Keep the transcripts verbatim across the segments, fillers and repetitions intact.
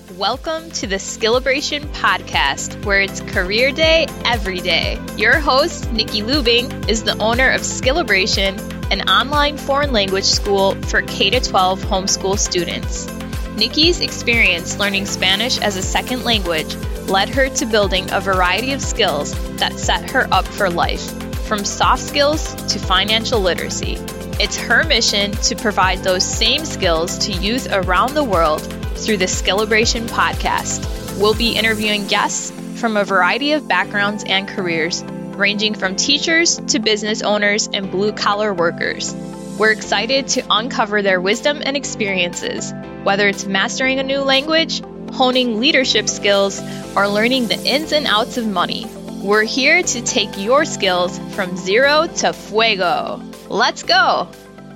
Welcome to the Skillabration podcast, where it's career day every day. Your host, Nikki Lubing, is the owner of Skillabration, an online foreign language school for K through twelve homeschool students. Nikki's experience learning Spanish as a second language led her to building a variety of skills that set her up for life, from soft skills to financial literacy. It's her mission to provide those same skills to youth around the world through the Skillabration podcast. We'll be interviewing guests from a variety of backgrounds and careers, ranging from teachers to business owners and blue-collar workers. We're excited to uncover their wisdom and experiences, whether it's mastering a new language, honing leadership skills, or learning the ins and outs of money. We're here to take your skills from zero to fuego. Let's go!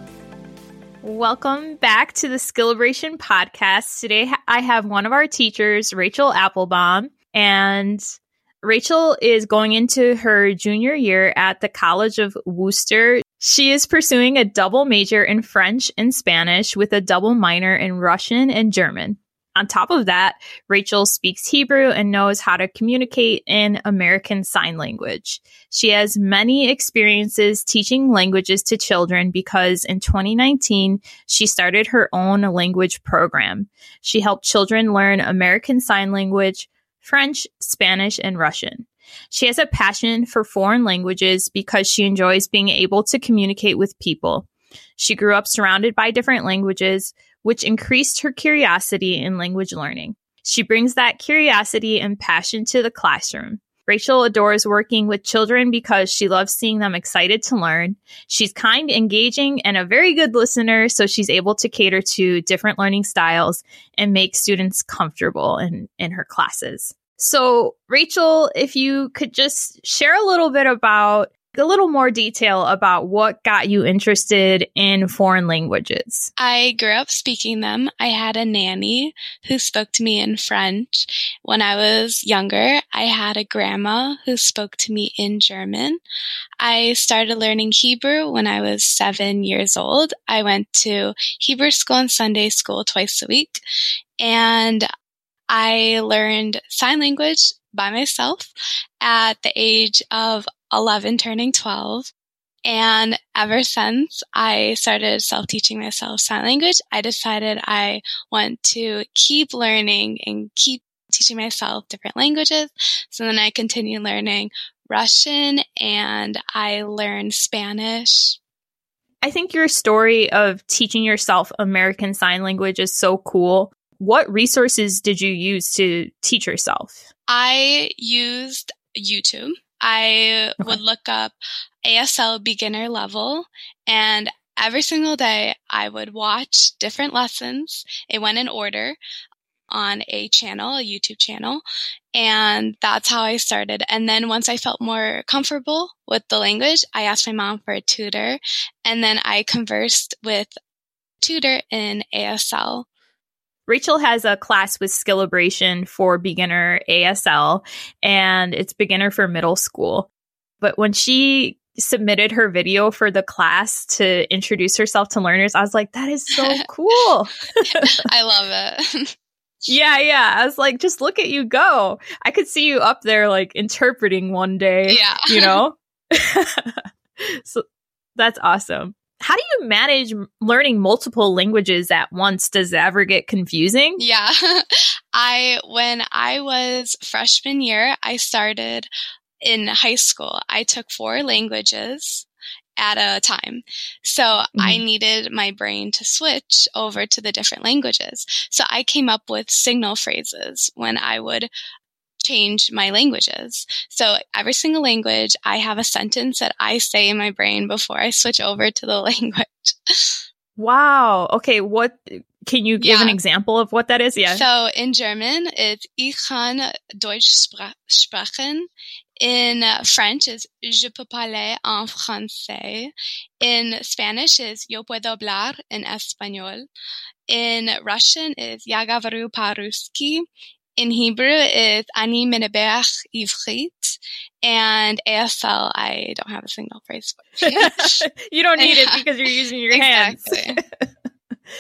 Welcome back to the Skillabration podcast. Today I have one of our teachers, Rachel Applebaum, and Rachel is going into her junior year at the College of Worcester. She is pursuing a double major in French and Spanish with a double minor in Russian and German. On top of that, Rachel speaks Hebrew and knows how to communicate in American Sign Language. She has many experiences teaching languages to children because in twenty nineteen, she started her own language program. She helped children learn American Sign Language, French, Spanish, and Russian. She has a passion for foreign languages because she enjoys being able to communicate with people. She grew up surrounded by different languages, which increased her curiosity in language learning. She brings that curiosity and passion to the classroom. Rachel adores working with children because she loves seeing them excited to learn. She's kind, engaging, and a very good listener, so she's able to cater to different learning styles and make students comfortable in, in her classes. So, Rachel, if you could just share a little bit about a little more detail about what got you interested in foreign languages. I grew up speaking them. I had a nanny who spoke to me in French. When I was younger, I had a grandma who spoke to me in German. I started learning Hebrew when I was seven years old. I went to Hebrew school and Sunday school twice a week, and I learned sign language by myself at the age of eleven, turning twelve. And ever since I started self-teaching myself sign language, I decided I want to keep learning and keep teaching myself different languages. So then I continued learning Russian and I learned Spanish. I think your story of teaching yourself American Sign Language is so cool. What resources did you use to teach yourself? I used YouTube. I okay. would look up A S L beginner level, and every single day I would watch different lessons. It went in order on a channel, a YouTube channel, and that's how I started. And then once I felt more comfortable with the language, I asked my mom for a tutor, and then I conversed with a tutor in A S L. Rachel has a class with Skillabration for beginner A S L, and it's beginner for middle school. But when she submitted her video for the class to introduce herself to learners, I was like, that is so cool. I love it. Yeah, yeah. I was like, just look at you go. I could see you up there like interpreting one day, yeah. you know? So that's awesome. How do you manage learning multiple languages at once? Does it ever get confusing? Yeah. I, when I was freshman year, I started in high school. I took four languages at a time. So mm-hmm. I needed my brain to switch over to the different languages. So I came up with signal phrases when I would change my languages. So every single language, I have a sentence that I say in my brain before I switch over to the language. Wow. Okay. What can you give yeah. an example of what that is? Yeah. So in German, it's Ich kann Deutsch sprechen. In French is Je peux parler en français. In Spanish is Yo puedo hablar en español. In Russian is Я говорю по-русски. In Hebrew, it's Ani meneber ivrit, and A S L, I don't have a single phrase for. You don't need it because you're using your exactly. hands.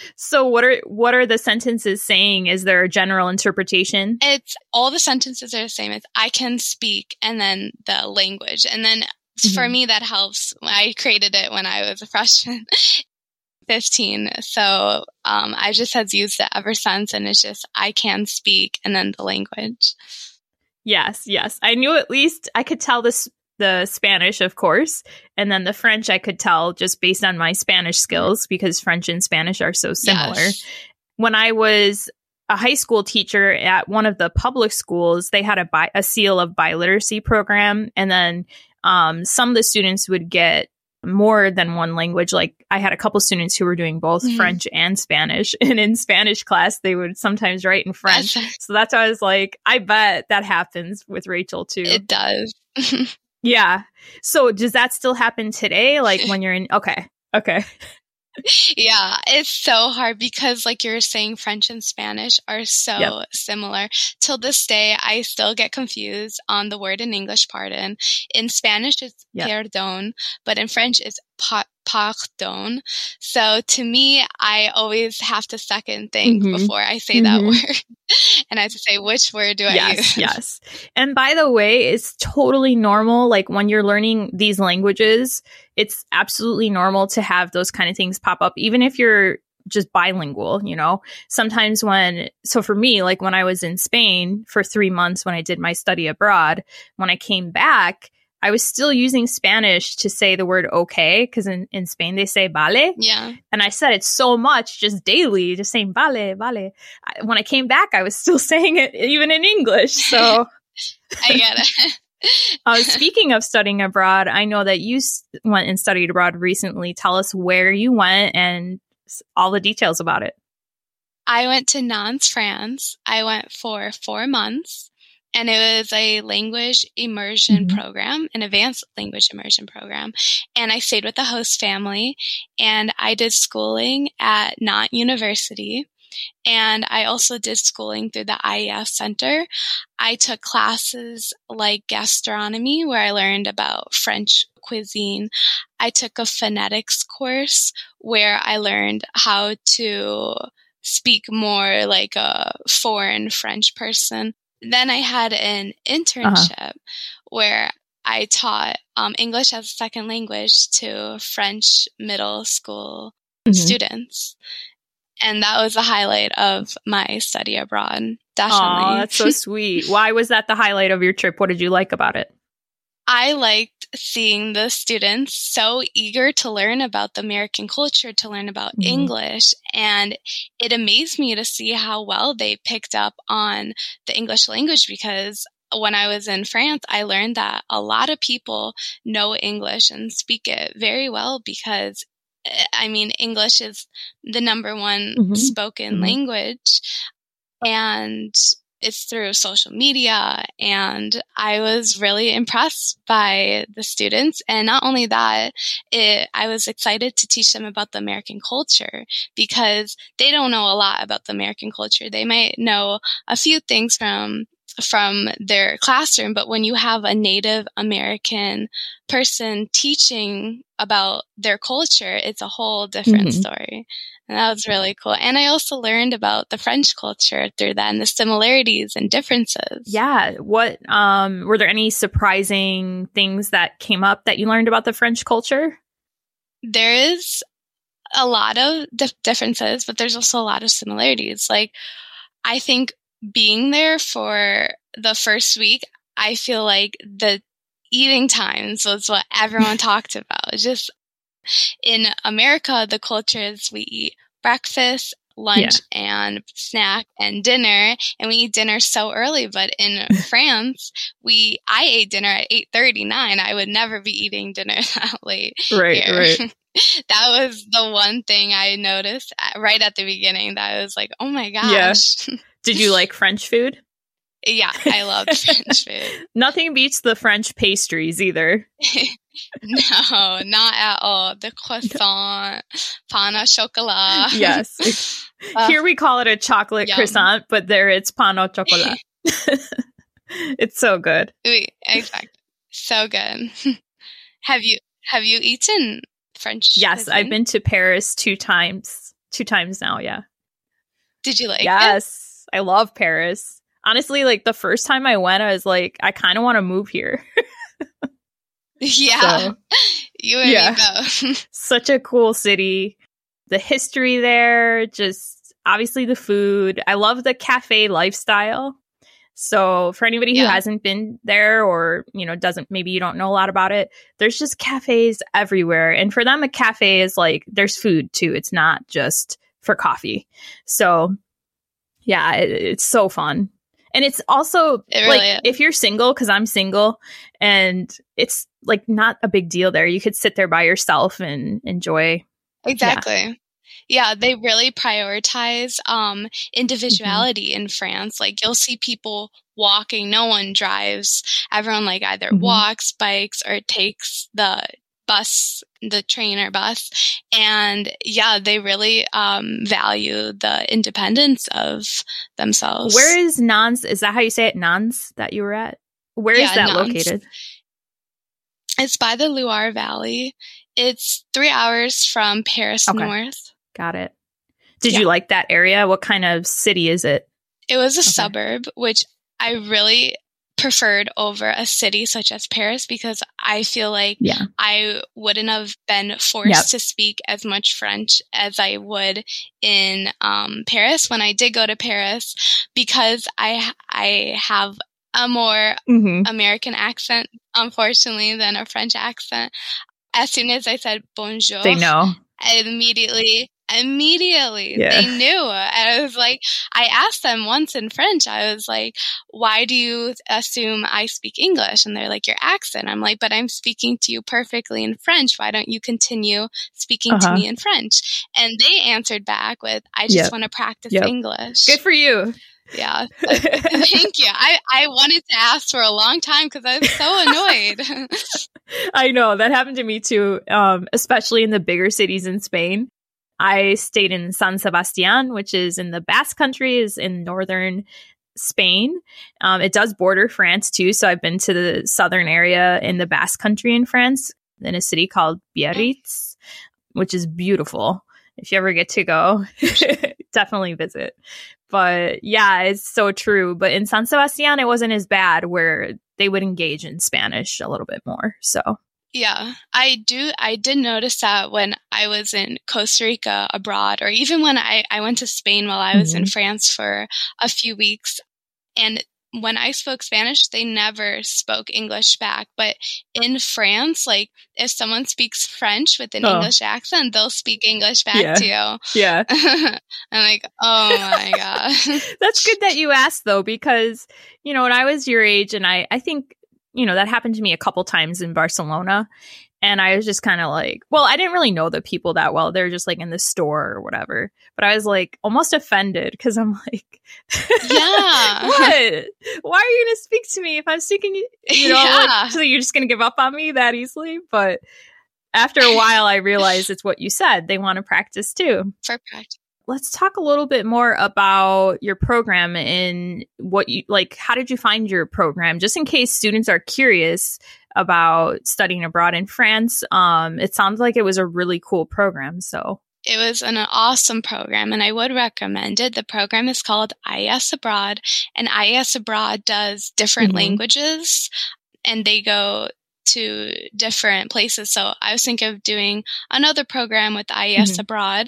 So what are what are the sentences saying? Is there a general interpretation? It's all the sentences are the same. It's I can speak and then the language. And then mm-hmm. for me, that helps. I created it when I was a freshman, fifteen. So um, I just has used it ever since. And it's just I can speak and then the language. Yes, yes. I knew at least I could tell this. The Spanish, of course, and then the French I could tell just based on my Spanish skills because French and Spanish are so similar. Yes. When I was a high school teacher at one of the public schools, they had a, bi- a seal of biliteracy program, and then um, some of the students would get more than one language. Like I had a couple students who were doing both mm-hmm. French and Spanish, and in Spanish class they would sometimes write in French. That's- so that's why I was like, I bet that happens with Rachel too. It does. Yeah. So does that still happen today? Like when you're in, okay. Okay. Yeah, it's so hard because like you're saying, French and Spanish are so yep. similar. Till this day, I still get confused on the word in English, pardon. In Spanish, it's yep. perdón, but in French, it's pa- pardon. So to me, I always have to second think mm-hmm. before I say mm-hmm. that word. And I have to say, which word do I yes, use? Yes. And by the way, it's totally normal. Like when you're learning these languages, it's absolutely normal to have those kind of things pop up, even if you're just bilingual, you know. Sometimes when, so for me, like when I was in Spain for three months when I did my study abroad, when I came back, I was still using Spanish to say the word okay, because in, in Spain they say vale. Yeah. And I said it so much just daily, just saying vale, vale. I, when I came back, I was still saying it even in English. So I get it. uh, speaking of studying abroad, I know that you s- went and studied abroad recently. Tell us where you went and all the details about it. I went to Nantes, France. I went for four months. And it was a language immersion mm-hmm. program, an advanced language immersion program. And I stayed with the host family, and I did schooling at Nantes University. And I also did schooling through the I E S Center. I took classes like gastronomy, where I learned about French cuisine. I took a phonetics course where I learned how to speak more like a foreign French person. Then I had an internship uh-huh. where I taught um, English as a second language to French middle school mm-hmm. students. And that was the highlight of my study abroad. Definitely. Oh, that's so sweet. Why was that the highlight of your trip? What did you like about it? I liked seeing the students so eager to learn about the American culture, to learn about mm-hmm. English. And it amazed me to see how well they picked up on the English language, because when I was in France, I learned that a lot of people know English and speak it very well because, I mean, English is the number one mm-hmm. spoken mm-hmm. language. And it's through social media, and I was really impressed by the students. And not only that, it, I was excited to teach them about the American culture, because they don't know a lot about the American culture. They might know a few things from from their classroom, but when you have a Native American person teaching about their culture, it's a whole different mm-hmm. story. And that was really cool. And I also learned about the French culture through that and the similarities and differences. Yeah. What, um, were there any surprising things that came up that you learned about the French culture? There is a lot of dif- differences, but there's also a lot of similarities. Like, I think being there for the first week, I feel like the eating times was what everyone talked about. Just in America, the culture is we eat breakfast, lunch, yeah. and snack and dinner, and we eat dinner so early. But in France, we I ate dinner at eight thirty, nine. I would never be eating dinner that late. Right, here. right. That was the one thing I noticed right at the beginning that I was like, oh my gosh. Yeah. Did you like French food? Yeah, I love French food. Nothing beats the French pastries either. No, not at all. The croissant, pain au chocolat. Yes. uh, Here we call it a chocolate yum. croissant, but there it's pain au chocolat. It's so good. Oui, exactly. So good. Have you have you eaten French Yes, cuisine? I've been to Paris two times two times now. Yeah. Did you like it? Yes. I love Paris. Honestly, like the first time I went, I was like, I kind of want to move here. Yeah. So, you and yeah. me both. Such a cool city. The history there, just obviously the food. I love the cafe lifestyle. So for anybody Yeah. who hasn't been there or, you know, doesn't, maybe you don't know a lot about it, there's just cafes everywhere. And for them, a cafe is like, there's food too. It's not just for coffee. So yeah, it, it's so fun. And it's also It really like, is. if you're single, because I'm single, and it's like not a big deal there. You could sit there by yourself and enjoy. Exactly. Yeah. yeah, they really prioritize um, individuality mm-hmm. in France. Like you'll see people walking. No one drives. Everyone like either mm-hmm. walks, bikes, or takes the bus, the train or bus. And yeah, they really um, value the independence of themselves. Where is Nantes? Is that how you say it? Nantes that you were at? Where yeah, is that Nantes. located? It's by the Loire Valley. It's three hours from Paris okay. north. Got it. Did yeah. you like that area? What kind of city is it? It was a okay. suburb, which I really preferred over a city such as Paris because I feel like yeah. I wouldn't have been forced yep. to speak as much French as I would in um, Paris when I did go to Paris because I I have a more mm-hmm. American accent, unfortunately, than a French accent. As soon as I said bonjour, they know. I immediately, immediately, yeah. they knew. And I was like, I asked them once in French, I was like, why do you assume I speak English? And they're like, your accent. I'm like, but I'm speaking to you perfectly in French. Why don't you continue speaking uh-huh. to me in French? And they answered back with, I just yep. want to practice yep. English. Good for you. Yeah. Thank you. I, I wanted to ask for a long time because I was so annoyed. I know. That happened to me too, um, especially in the bigger cities in Spain. I stayed in San Sebastian, which is in the Basque Country, is in northern Spain. Um, it does border France too. So I've been to the southern area in the Basque Country in France, in a city called Biarritz, which is beautiful. If you ever get to go, definitely visit. But yeah, it's so true. But in San Sebastian, it wasn't as bad where they would engage in Spanish a little bit more. So yeah, I do. I did notice that when I was in Costa Rica abroad, or even when I, I went to Spain while I was mm-hmm. in France for a few weeks. And when I spoke Spanish, they never spoke English back. But in France, like if someone speaks French with an oh. English accent, they'll speak English back yeah. to you. Yeah. I'm like, oh my God. That's good that you asked though, because, you know, when I was your age, and I, I think, you know, that happened to me a couple times in Barcelona. And I was just kind of like, well, I didn't really know the people that well. They're just like in the store or whatever. But I was like almost offended because I'm like, yeah, what? Why are you going to speak to me if I'm speaking, you know, yeah. like, so you're just going to give up on me that easily? But after a while, I realized it's what you said. They want to practice too. For practice. Let's talk a little bit more about your program and what you like. How did you find your program? Just in case students are curious about studying abroad in France. Um, it sounds like it was a really cool program. So it was an awesome program and I would recommend it. The program is called I E S Abroad, and I E S Abroad does different mm-hmm. languages and they go to different places. So I was thinking of doing another program with I E S mm-hmm. Abroad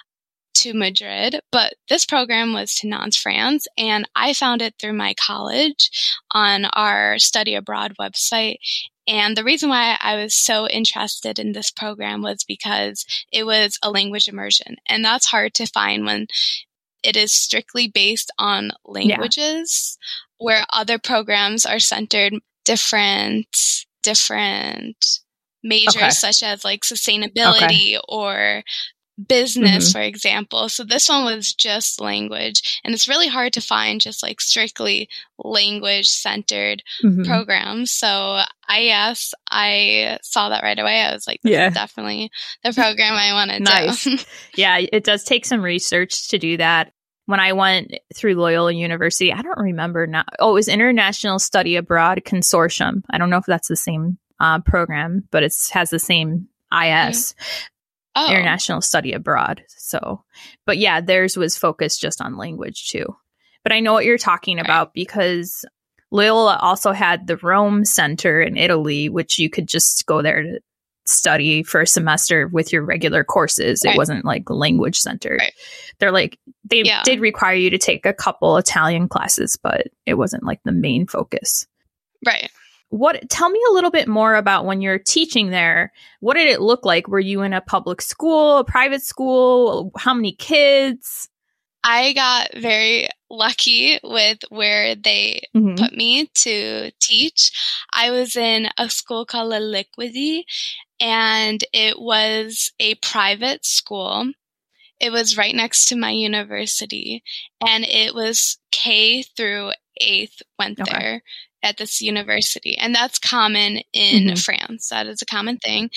to Madrid, but this program was to Nantes, France, and I found it through my college on our study abroad website. And the reason why I was so interested in this program was because it was a language immersion, and that's hard to find when it is strictly based on languages, yeah. where other programs are centered different, different majors, okay. such as like sustainability okay. or business, mm-hmm. for example. So this one was just language, and it's really hard to find just like strictly language centered mm-hmm. programs. So I guess I saw that right away. I was like, this yeah. is definitely the program I want to nice. do. Yeah, it does take some research to do that. When I went through Loyola University, I don't remember now. Oh, it was International Study Abroad Consortium. I don't know if that's the same uh, program, but it has the same I S. Mm-hmm. Oh. international study abroad. So, but yeah, theirs was focused just on language too. But I know what you're talking Right. about because Loyola also had the Rome Center in Italy, which you could just go there to study for a semester with your regular courses. Right. It wasn't like language center. Right. They're like, they Yeah. did require you to take a couple Italian classes, but it wasn't like the main focus. Right. What, tell me a little bit more about when you're teaching there. What did it look like? Were you in a public school, a private school? How many kids? I got very lucky with where they Mm-hmm. put me to teach. I was in a school called La Liquidi, and it was a private school. It was right next to my university, and it was K through eighth went Okay. there at this university. And that's common in Mhm. France. That is a common thing.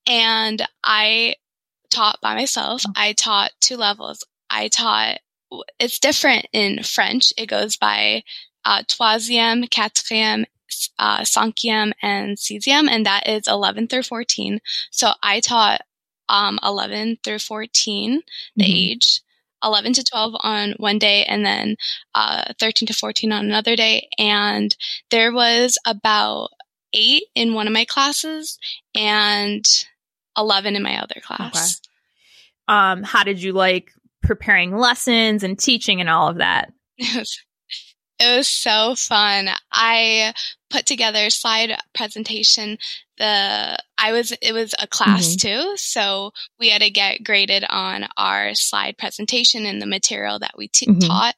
And I taught by myself. I taught two levels. I taught, it's different in French. It goes by uh, troisième, quatrième, uh, cinquième, and sixième, and that is eleven through fourteen. So I taught um, eleven through fourteen, the Mhm. age, eleven to twelve on one day, and then uh, thirteen to fourteen on another day. And there was about eight in one of my classes and eleven in my other class. Okay. Um, how did you like preparing lessons and teaching and all of that? It was, it was so fun. I put together a slide presentation. The I was it was a class Mm-hmm. too, so we had to get graded on our slide presentation and the material that we t- Mhm. taught.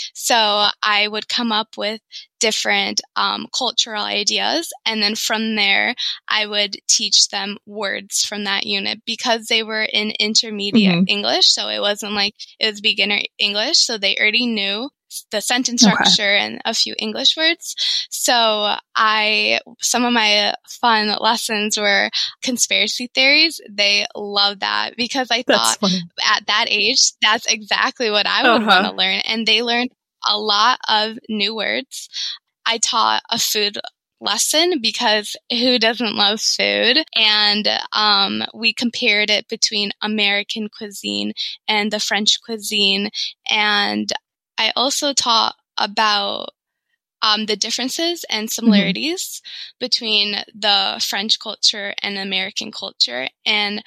So I would come up with different um, cultural ideas, and then from there I would teach them words from that unit because they were in intermediate Mhm. English, so it wasn't like it was beginner English, so they already knew the sentence Okay. structure and a few English words. So I, some of my fun lessons were conspiracy theories. They loved that because I That's thought funny. at that age, that's exactly what I would Uh-huh. want to learn. And they learned a lot of new words. I taught a food lesson because who doesn't love food? And um, we compared it between American cuisine and the French cuisine. And I also taught about um, the differences and similarities mm-hmm. between the French culture and American culture. And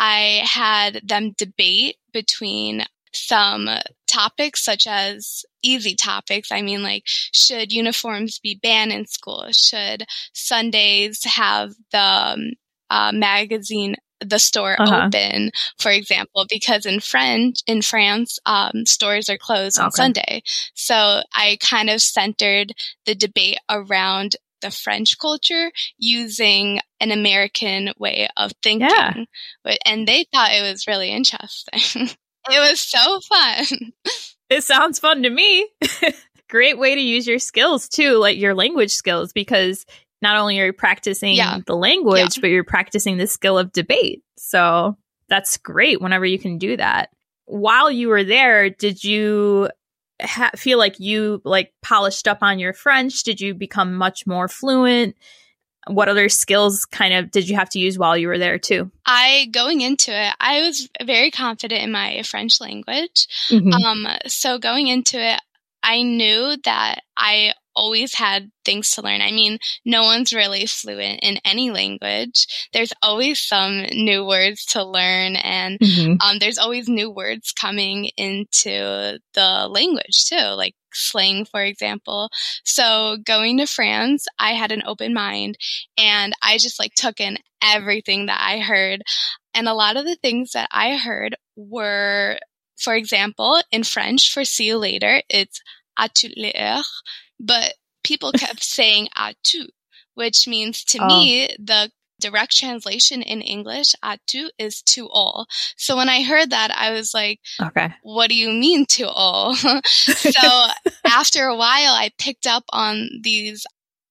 I had them debate between some topics such as easy topics. I mean, like, should uniforms be banned in school? Should Sundays have the um, uh, magazine the store uh-huh. open, for example, because in French, in France, um, stores are closed on Okay. Sunday. So I kind of centered the debate around the French culture using an American way of thinking. Yeah. But, and they thought it was really interesting. It was so fun. It sounds fun to me. Great way to use your skills too, like your language skills, because not only are you practicing yeah. the language, yeah. but you're practicing the skill of debate. So that's great whenever you can do that. While you were there, did you ha- feel like you like polished up on your French? Did you become much more fluent? What other skills kind of did you have to use while you were there too? I, going into it, I was very confident in my French language. Mm-hmm. Um, so going into it, I knew that I always had things to learn. I mean, no one's really fluent in any language. There's always some new words to learn, and mm-hmm. um, there's always new words coming into the language too, like slang, for example. So going to France, I had an open mind, and I just like took in everything that I heard. And a lot of the things that I heard were, for example, in French, for see you later, it's à toutes les heures, but people kept saying à tout, which means to oh. me, the direct translation in English, à tout, is to all. So when I heard that, I was like, okay, what do you mean to all? So after a while, I picked up on these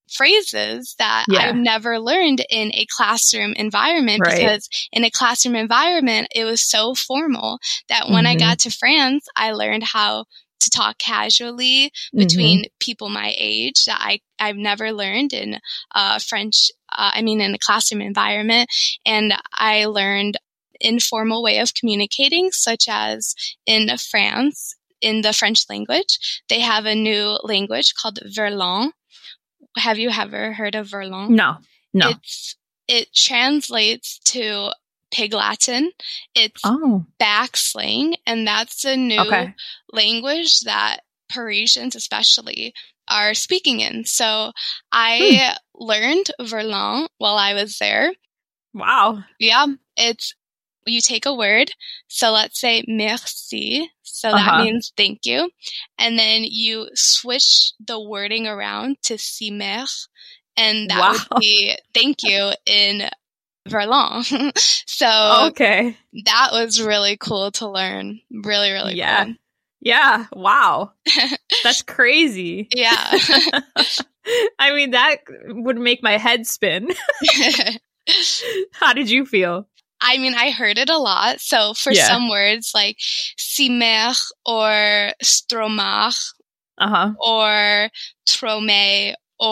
phrases that yeah. I've never learned in a classroom environment, right. because in a classroom environment, it was so formal that when mm-hmm. I got to France, I learned how to talk casually between mm-hmm. people my age that I, I've never learned in uh, French, uh, I mean, in a classroom environment. And I learned informal way of communicating, such as in France, in the French language, they have a new language called Verlan. Have you ever heard of Verlan? No, no. It's, it translates to Pig Latin. It's oh. back slang, and that's a new okay. language that Parisians especially are speaking in. So I hmm. learned Verlan while I was there. Wow. Yeah. It's, you take a word. So let's say merci. So that uh-huh. means thank you. And then you switch the wording around to si mer. And that wow. would be thank you in Verlan. So okay. that was really cool to learn. Really, really yeah. cool. Yeah. Wow. That's crazy. Yeah. I mean, that would make my head spin. How did you feel? I mean, I heard it a lot. So for yeah. some words like cimer or stromach uh-huh. or trome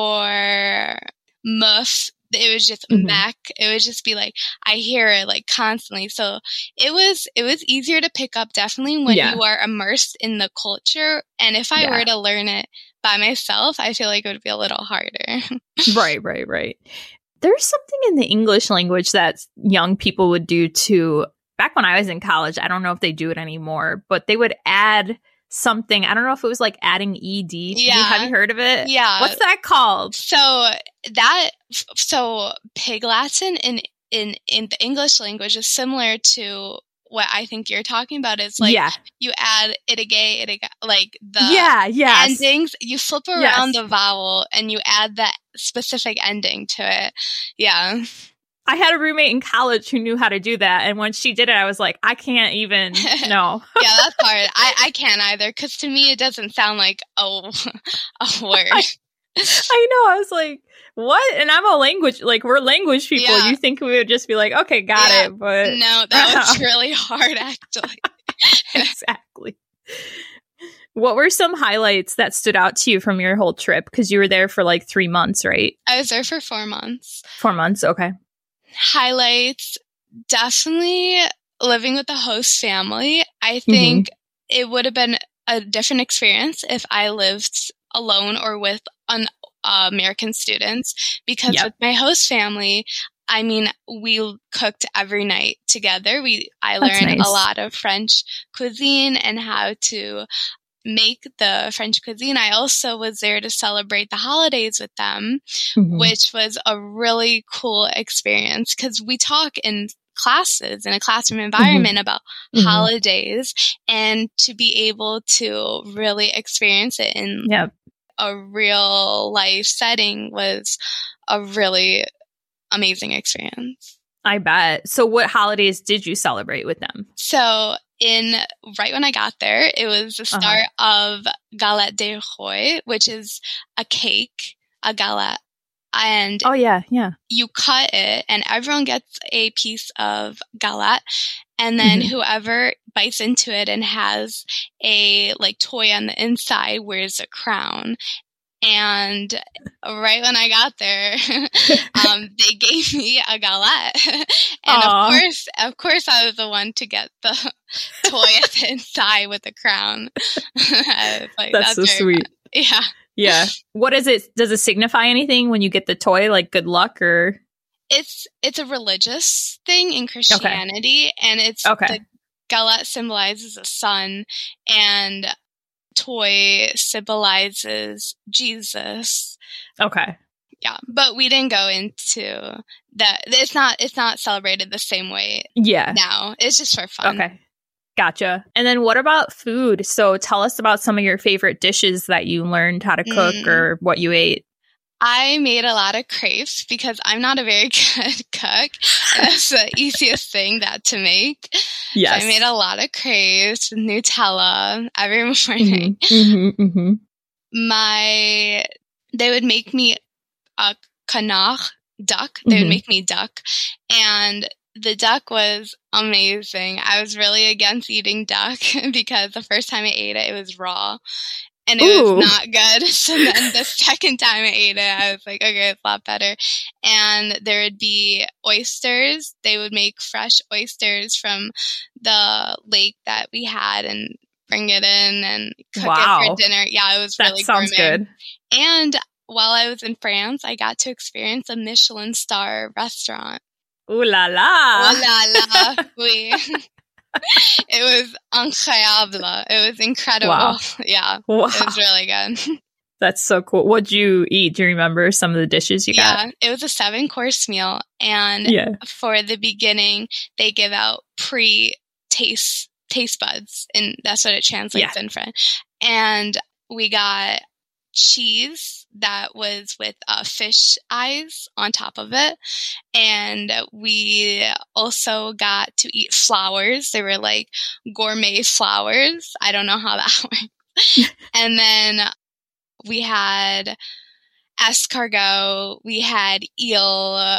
or muff, it was just mm-hmm. mech. It would just be like, I hear it like constantly. So it was, it was easier to pick up definitely when yeah. you are immersed in the culture. And if I yeah. were to learn it by myself, I feel like it would be a little harder. right, right, right. There's something in the English language that young people would do too. Back when I was in college, I don't know if they do it anymore, but they would add something. I don't know if it was like adding ed. Yeah. You, have you heard of it? Yeah. What's that called? So that so Pig Latin in in in the English language is similar to what I think you're talking about. Is like yeah. you add itige, itige, like the yeah, yes. endings. You flip around yes. the vowel and you add the specific ending to it. Yeah. I had a roommate in college who knew how to do that. And when she did it, I was like, I can't even, no. yeah, that's hard. I, I can't either. Because to me, it doesn't sound like a, a word. I, I know. I was like, what? And I'm a language, like, we're language people. Yeah. You think we would just be like, okay, got yeah. it. But no, that was really hard, actually. exactly. What were some highlights that stood out to you from your whole trip? Because you were there for like three months, right? I was there for four months. Four months. Okay. Highlights, definitely living with the host family. I think mm-hmm. it would have been a different experience if I lived alone or with un- uh, American students, because yep. with my host family, I mean, we cooked every night together. We I That's learned nice. a lot of French cuisine and how to make the French cuisine. I also was there to celebrate the holidays with them, mm-hmm. which was a really cool experience because we talk in classes in a classroom environment mm-hmm. about mm-hmm. holidays, and to be able to really experience it in yep. a real life setting was a really amazing experience. I bet. So what holidays did you celebrate with them? So in right when I got there, it was the start uh-huh. of Galette des Rois, which is a cake, a galette. And oh yeah, yeah. you cut it and everyone gets a piece of galette. And then mm-hmm. whoever bites into it and has a like toy on the inside wears a crown. And right when I got there, um, they gave me a galette. And Aww. of course, of course I was the one to get the toy at the inside with the crown. like, that's, that's so sweet. Fun. Yeah. Yeah. What is it? Does it signify anything when you get the toy? Like good luck or? It's, it's a religious thing in Christianity. Okay. And it's, okay. the galette symbolizes a sun, and toy symbolizes Jesus. Okay. Yeah, but we didn't go into that. It's not it's not celebrated the same way yeah. now. It's just for fun. Okay. Gotcha. And then what about food? So tell us about some of your favorite dishes that you learned how to cook mm. or what you ate. I made a lot of crepes because I'm not a very good cook. And that's the easiest thing that to make. Yes. So I made a lot of crepes with Nutella every morning. Mm-hmm, mm-hmm. My, they would make me a canard, duck. They mm-hmm. would make me duck. And the duck was amazing. I was really against eating duck because the first time I ate it, it was raw. and it Ooh. was not good. So then the second time I ate it, I was like, okay, it's a lot better. And there would be oysters. They would make fresh oysters from the lake that we had and bring it in and cook Wow. it for dinner. Yeah, it was That really sounds gourmet. good. And while I was in France, I got to experience a Michelin star restaurant. Ooh la la. Oh la la, oui. It was incroyable. It was incredible. Wow. Yeah, Wow. it was really good. That's so cool. What'd you eat? Do you remember some of the dishes you got? Yeah, it was a seven course meal. And Yeah. for the beginning, they give out pre-taste taste buds. And that's what it translates Yeah. in French. And we got cheese that was with uh, fish eyes on top of it. And we also got to eat flowers. They were like gourmet flowers. I don't know how that works. And then we had escargot, we had eel,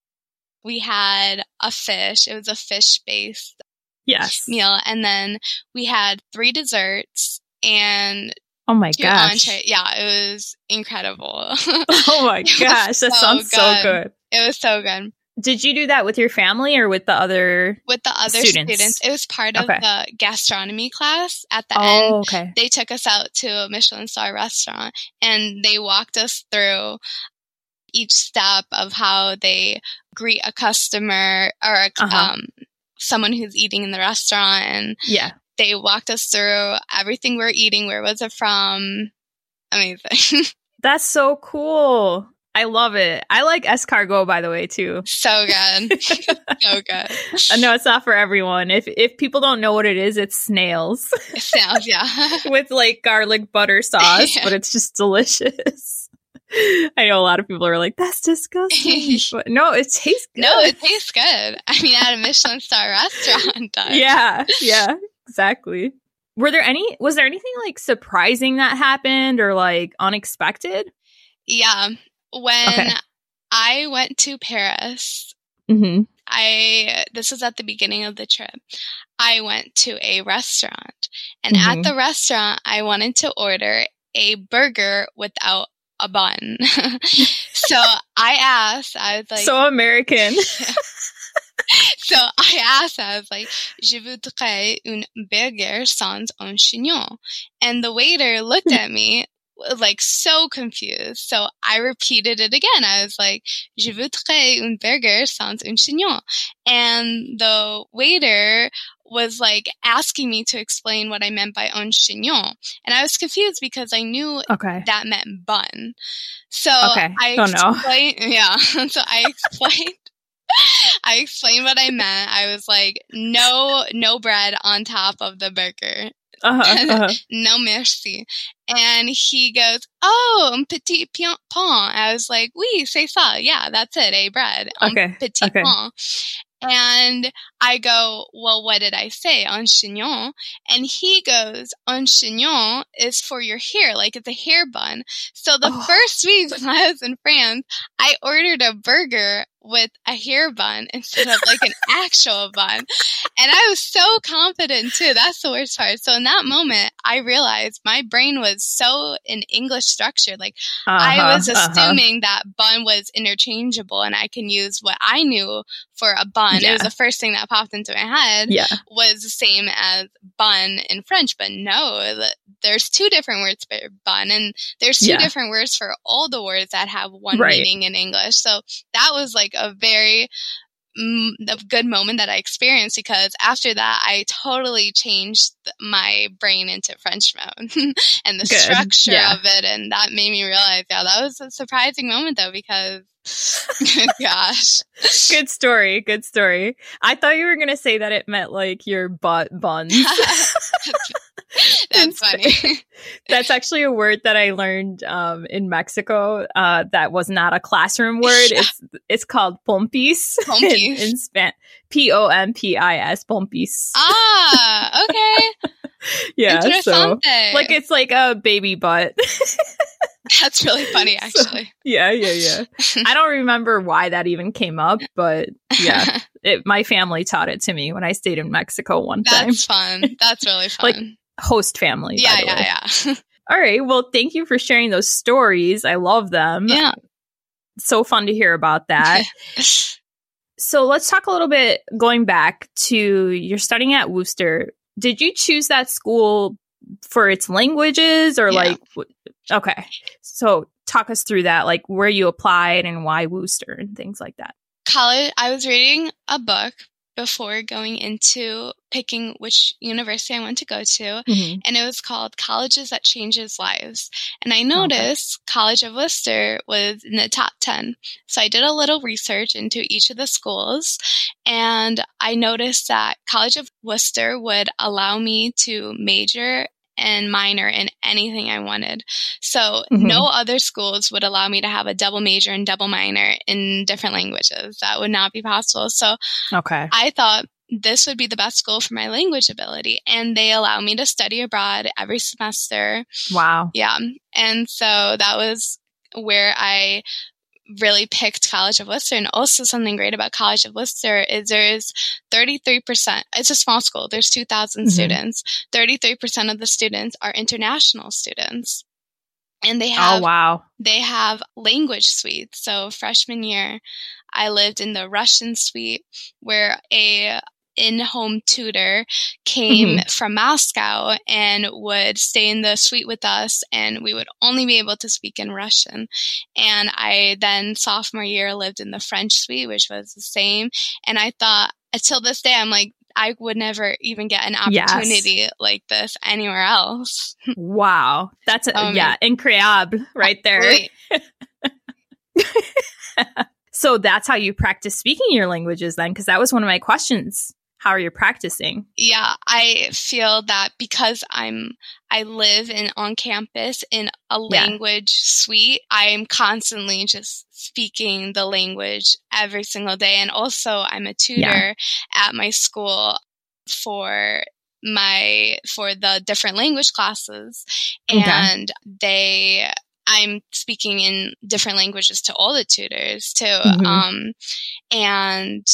we had a fish. It was a fish-based Yes. meal. And then we had three desserts and Oh my two gosh. entrees. Yeah, it was incredible. Oh my gosh. That so sounds so good. good. It was so good. Did you do that with your family or with the other? With the other Students. students, it was part of Okay. the gastronomy class. At the Oh, end, okay. they took us out to a Michelin star restaurant and they walked us through each step of how they greet a customer or a, Uh-huh. um, someone who's eating in the restaurant. And Yeah. they walked us through everything we're eating. Where was it from? Amazing. That's so cool. I love it. I like escargot, by the way, too. So good. So good. I know it's not for everyone. If if people don't know what it is, it's snails It sounds, yeah. with like garlic butter sauce, Yeah. but it's just delicious. I know a lot of people are like, that's disgusting. But no, it tastes good. No, it tastes good. I mean, at a Michelin star restaurant, it does. Yeah, yeah, exactly. Were there any, was there anything like surprising that happened or like unexpected? Yeah. When Okay. I went to Paris, Mm-hmm. I, this was at the beginning of the trip, I went to a restaurant. And Mhm. at the restaurant, I wanted to order a burger without a bun. So I asked, I was like, So American. so I asked, I was like, je voudrais un burger sans un chignon. And the waiter looked at me like so confused. So I repeated it again. I was like, je voudrais un burger sans un chignon. And the waiter was like asking me to explain what I meant by un chignon. And I was confused because I knew Okay. that meant bun. So Okay. I Oh, no. explained, yeah. So I explained, I explained what I meant. I was like, no, no bread on top of the burger. Uh-huh, uh-huh. No merci. And he goes, oh, un petit pain. I was like, oui, c'est ça. Yeah, that's it, a bread. Un Okay, petit okay. pain. And I go, well, what did I say? Un chignon. And he goes, un chignon is for your hair, like it's a hair bun. So the Oh. first week when I was in France, I ordered a burger with a hair bun instead of like an actual bun. And I was so confident too. That's the worst part. So in that moment, I realized my brain was so in English structure. Like I Uh-huh, was uh-huh. assuming that bun was interchangeable and I can use what I knew for a bun. It Yeah. was the first thing that popped into my head Yeah. was the same as bun in French. But no, the- there's two different words for bun and there's two Yeah. different words for all the words that have one Right. meaning in English. So that was like a very mm, a good moment that I experienced because after that, I totally changed my brain into French mode and the Good. structure Yeah. of it. And that made me realize, yeah, that was a surprising moment though, because gosh. Good story. Good story. I thought you were going to say that it meant like your butt buns. That's funny. That's actually a word that I learned um, in Mexico uh, that was not a classroom word. Yeah. It's it's called pompis. Pompis. In, in Span- P O M P I S, pompis. Ah, okay. Yeah, so Interessante. like it's like a baby butt. That's really funny, actually. Yeah, yeah, yeah. I don't remember why that even came up, but yeah, it, my family taught it to me when I stayed in Mexico one time. That's fun. That's really fun. Like, host family. yeah, by the way. yeah, yeah. All right. Well, thank you for sharing those stories. I love them. Yeah. So fun to hear about that. So let's talk a little bit going back to you're studying at Worcester. Did you choose that school for its languages or Yeah. like, okay. So talk us through that, like where you applied and why Worcester and things like that. College, I was reading a book before going into picking which university I want to go to, Mm-hmm. and it was called Colleges That Changes Lives. And I noticed okay. College of Worcester was in the top ten. So I did a little research into each of the schools, and I noticed that College of Worcester would allow me to major and minor in anything I wanted. So mm-hmm. no other schools would allow me to have a double major and double minor in different languages. That would not be possible. So okay. I thought this would be the best school for my language ability. And they allow me to study abroad every semester. Wow. Yeah. And so that was where I really picked College of Worcester. And also something great about College of Worcester is there is thirty-three percent, it's a small school, there's two thousand mm-hmm. students, thirty-three percent of the students are international students. And they have, oh, wow. they have language suites. So freshman year, I lived in the Russian suite where a in-home tutor came mm-hmm. from Moscow and would stay in the suite with us, and we would only be able to speak in Russian. And I then sophomore year lived in the French suite, which was the same. And I thought, until this day, I'm like, I would never even get an opportunity yes. like this anywhere else. Wow. That's, a, um, yeah, incroyable right there. Right. So that's how you practice speaking your languages then? Because that was one of my questions. How are you practicing? Yeah, I feel that because I'm, I live in on campus in a language yeah. suite, I'm constantly just speaking the language every single day. And also I'm a tutor yeah. at my school for my, for the different language classes. And okay. they, I'm speaking in different languages to all the tutors too. Mm-hmm. Um, and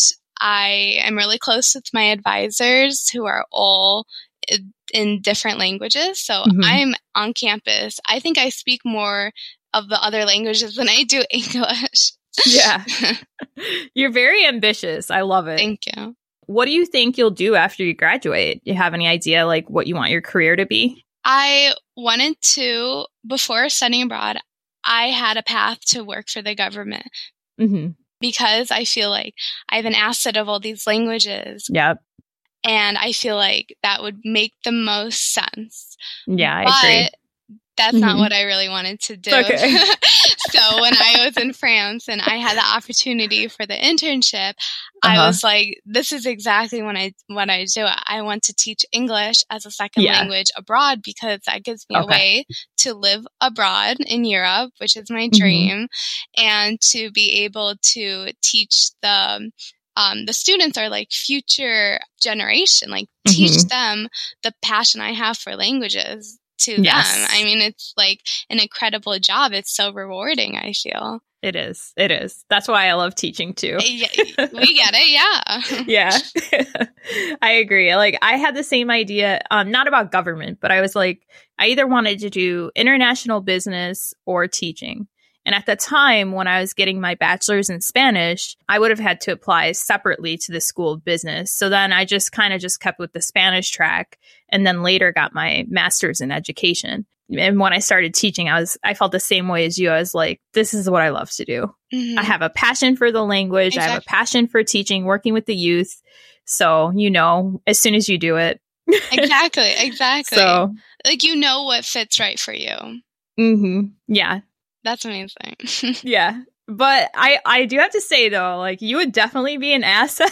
I am really close with my advisors who are all in different languages. So mm-hmm. I'm on campus. I think I speak more of the other languages than I do English. Yeah. You're very ambitious. I love it. Thank you. What do you think you'll do after you graduate? Do you have any idea like what you want your career to be? I wanted to, before studying abroad, I had a path to work for the government. Mm-hmm. Because I feel like I have an asset of all these languages. Yep. And I feel like that would make the most sense. Yeah, but I agree. That's mm-hmm. not what I really wanted to do. Okay. So when I was in France and I had the opportunity for the internship, uh-huh. I was like, this is exactly what I, what I do. I want to teach English as a second yeah. language abroad because that gives me okay. a way to live abroad in Europe, which is my dream, mm-hmm. and to be able to teach the Um, the students are like future generation, like mm-hmm. teach them the passion I have for languages to yes. them. I mean, it's like an incredible job. It's so rewarding, I feel. It is. It is. That's why I love teaching too. Yeah, we get it. Yeah. Yeah. I agree. Like I had the same idea, um, not about government, but I was like, I either wanted to do international business or teaching. And at the time when I was getting my bachelor's in Spanish, I would have had to apply separately to the School of Business. So then I just kind of just kept with the Spanish track and then later got my master's in education. And when I started teaching, I was I felt the same way as you. I was like, this is what I love to do. Mm-hmm. I have a passion for the language. Exactly. I have a passion for teaching, working with the youth. So, you know, as soon as you do it. Exactly. Exactly. So, like, you know what fits right for you. Mm-hmm. Yeah. That's amazing. Yeah. But I, I do have to say, though, like, you would definitely be an asset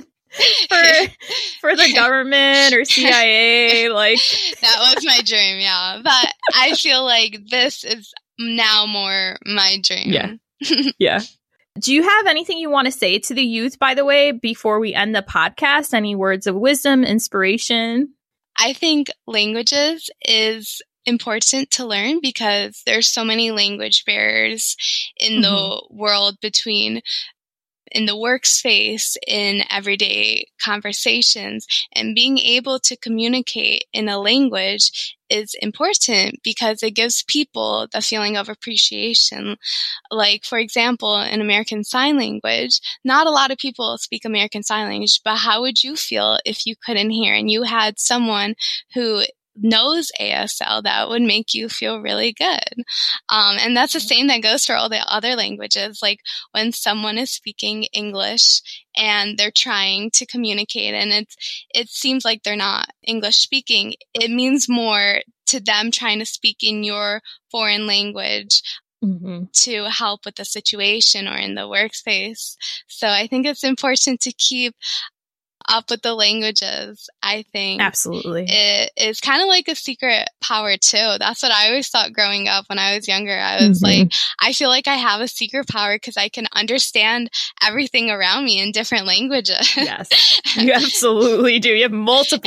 for for the government or C I A. Like, that was my dream, yeah. But I feel like this is now more my dream. Yeah. Yeah. Do you have anything you want to say to the youth, by the way, before we end the podcast? Any words of wisdom, inspiration? I think languages is important to learn because there's so many language barriers in mm-hmm. the world between in the workspace, in everyday conversations, and being able to communicate in a language is important because it gives people the feeling of appreciation. Like, for example, in American Sign Language, not a lot of people speak American Sign Language, but how would you feel if you couldn't hear and you had someone who knows A S L? That would make you feel really good. Um, and that's the same that goes for all the other languages. Like when someone is speaking English and they're trying to communicate and it's, it seems like they're not English speaking, it means more to them trying to speak in your foreign language mm-hmm. to help with the situation or in the workspace. So I think it's important to keep up with the languages. I think absolutely it is kind of like a secret power too. That's what I always thought growing up when I was younger. I was mm-hmm. like, I feel like I have a secret power because I can understand everything around me in different languages. Yes, you absolutely do. You have multiple.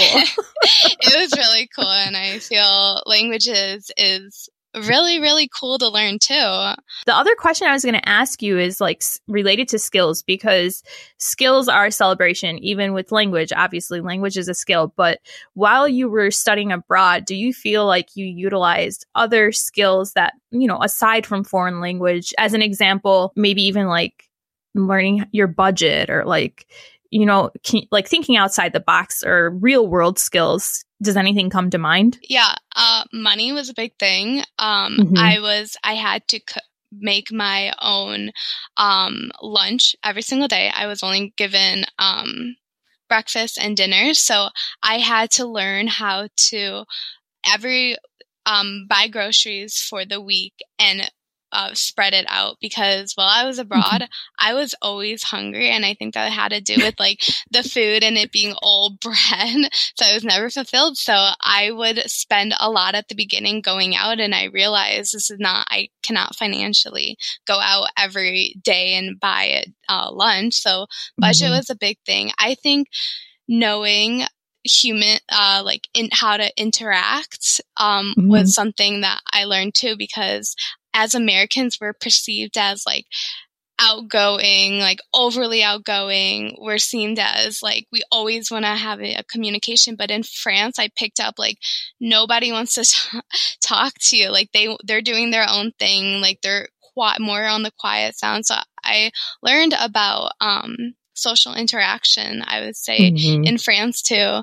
It was really cool, and I feel languages is really, really cool to learn too. The other question I was going to ask you is like related to skills, because skills are a celebration, even with language. Obviously, language is a skill. But while you were studying abroad, do you feel like you utilized other skills that, you know, aside from foreign language, as an example, maybe even like learning your budget or like, you know, can, like thinking outside the box or real world skills? Does anything come to mind? Yeah, uh, money was a big thing. Um, mm-hmm. I was, I had to c- make my own um, lunch every single day. I was only given um, breakfast and dinner, so I had to learn how to every um, buy groceries for the week and Uh, spread it out, because while I was abroad, mm-hmm. I was always hungry, and I think that had to do with like the food and it being all bread, so I was never fulfilled. So I would spend a lot at the beginning going out, and I realized this is not, I cannot financially go out every day and buy a uh, lunch. So budget mm-hmm. was a big thing. I think knowing human, uh, like in how to interact um, mm-hmm. was something that I learned too, because as Americans, we're perceived as like outgoing, like overly outgoing. We're seen as like, we always want to have a, a communication. But in France, I picked up like nobody wants to t- talk to you. Like they, they're doing their own thing. Like they're qu- more on the quiet sound. So I learned about um, social interaction, I would say, mm-hmm. in France too.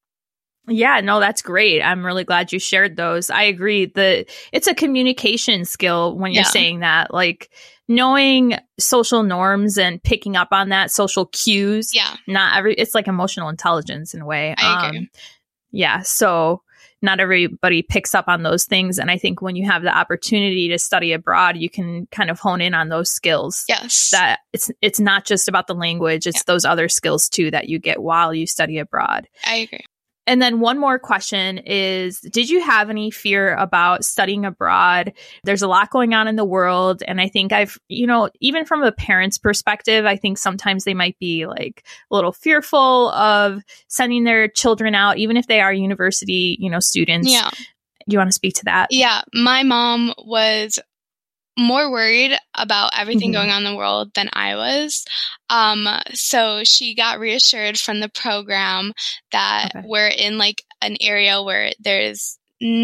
Yeah, no, that's great. I'm really glad you shared those. I agree that it's a communication skill when you're yeah. saying that, like knowing social norms and picking up on that, social cues. Yeah. Not every, it's like emotional intelligence in a way. I agree. Um, yeah. So not everybody picks up on those things. And I think when you have the opportunity to study abroad, you can kind of hone in on those skills. Yes. That it's, it's not just about the language. It's yeah. those other skills too that you get while you study abroad. I agree. And then one more question is, did you have any fear about studying abroad? There's a lot going on in the world. And I think I've, you know, even from a parent's perspective, I think sometimes they might be like a little fearful of sending their children out, even if they are university, you know, students. Yeah. Do you want to speak to that? Yeah. My mom was more worried about everything mm-hmm. going on in the world than I was. Um, so she got reassured from the program that okay. we're in like an area where there's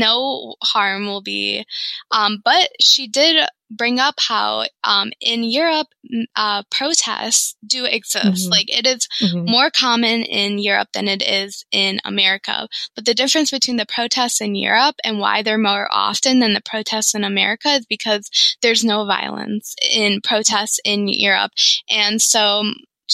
no harm will be. Um, but she did bring up how um, in Europe, uh, protests do exist. Mm-hmm. Like it is mm-hmm. more common in Europe than it is in America. But the difference between the protests in Europe and why they're more often than the protests in America is because there's no violence in protests in Europe. And so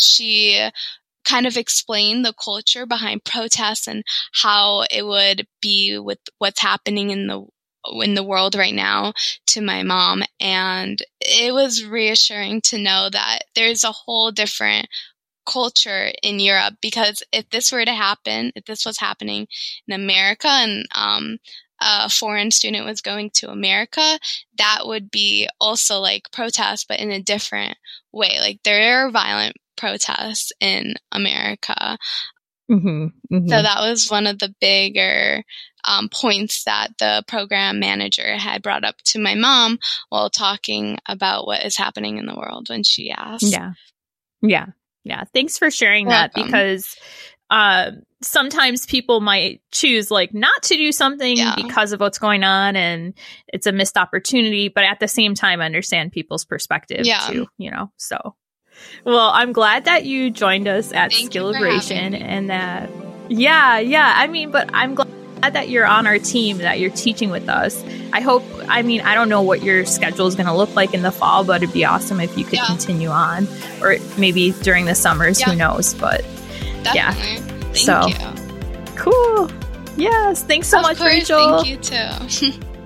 she kind of explain the culture behind protests and how it would be with what's happening in the in the world right now to my mom. And it was reassuring to know that there's a whole different culture in Europe, because if this were to happen, if this was happening in America and um, a foreign student was going to America, that would be also like protests, but in a different way. Like there are violent protests in America. Mm-hmm, mm-hmm. So that was one of the bigger um, points that the program manager had brought up to my mom while talking about what is happening in the world when she asked. Yeah. Yeah. Yeah. Thanks for sharing that, welcome. because uh, sometimes people might choose like not to do something Yeah. because of what's going on and it's a missed opportunity. But at the same time, I understand people's perspective Yeah. too, you know, so. Well, I'm glad that you joined us at Thank you for Skillibration having me. and that, yeah, yeah. I mean, but I'm glad that you're on our team, that you're teaching with us. I hope, I mean, I don't know what your schedule is going to look like in the fall, but it'd be awesome if you could Yeah. continue on, or maybe during the summers, Yeah. who knows, but Definitely. yeah. Thank So, you. cool. Yes. Thanks so Of much, course, Rachel. Thank you too.